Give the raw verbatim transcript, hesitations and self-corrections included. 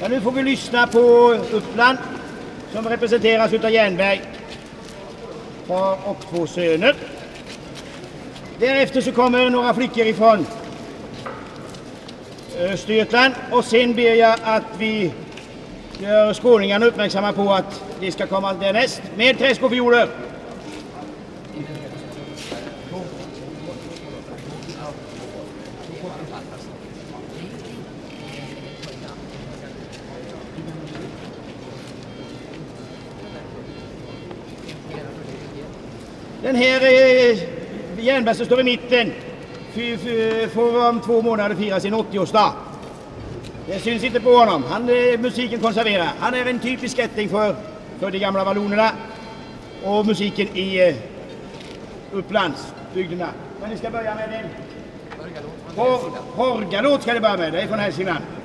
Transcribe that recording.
Ja, nu får vi lyssna på Uppland som representeras av Jernberg, far och två söner. Därefter så kommer några flickor ifrån Östergötland och sen ber jag att vi gör skåningarna uppmärksamma på att de ska komma därnäst med träskofioler. Den här eh, Jernberg som står i mitten får om två månader fira sin åttioårsdag. Det syns inte på honom. Han är musiken konserverar. Han är en typisk ättling för, för de gamla vallonerna och musiken i eh, Upplandsbygderna. Men ni ska börja med en Horgalåt ska det börja med. Det är från Hälsingland.